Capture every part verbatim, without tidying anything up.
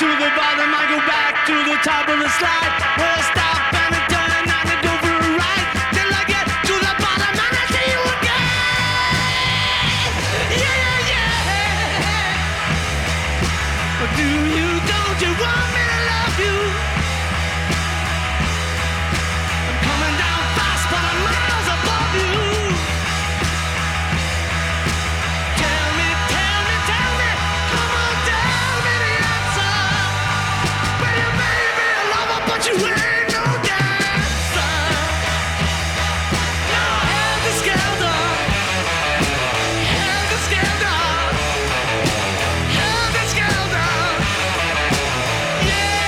to the bottom, I go back to the top of the slide. Where I stop and I turn and I go for a ride. Till I get to the bottom and I see you again. Yeah, yeah, yeah. But do you, don't you want me to love you? I'm coming down fast, but I'm miles above you. Tell me, tell me, tell me, come on, tell me the answer. Well, you made me a lover, but you ain't no dancer. Now helter skelter, helter skelter, helter skelter. Yeah.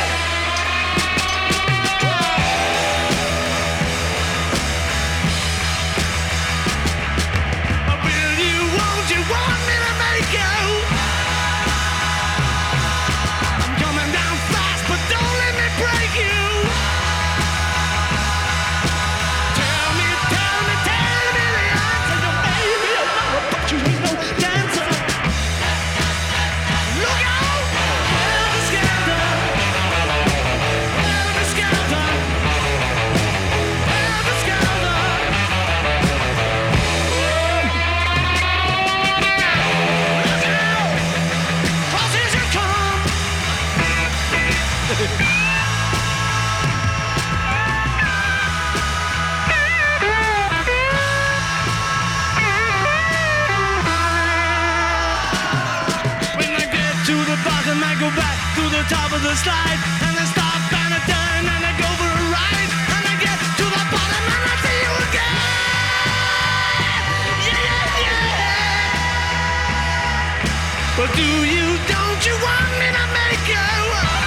Will you, won't you want me to make you? I'm coming down fast, but don't let me break you. Tell me, tell me, tell me the answer. You made me a lover, but you ain't no dancer. Look out! Helter skelter, helter skelter, helter skelter. Look out! 'Cause here you come. When I get to the bottom, I go back to the top of the slide. And I stop and I turn and I go for a ride. And I get to the bottom and I see you again. Yeah, yeah, yeah. But do you, don't you want me to make you?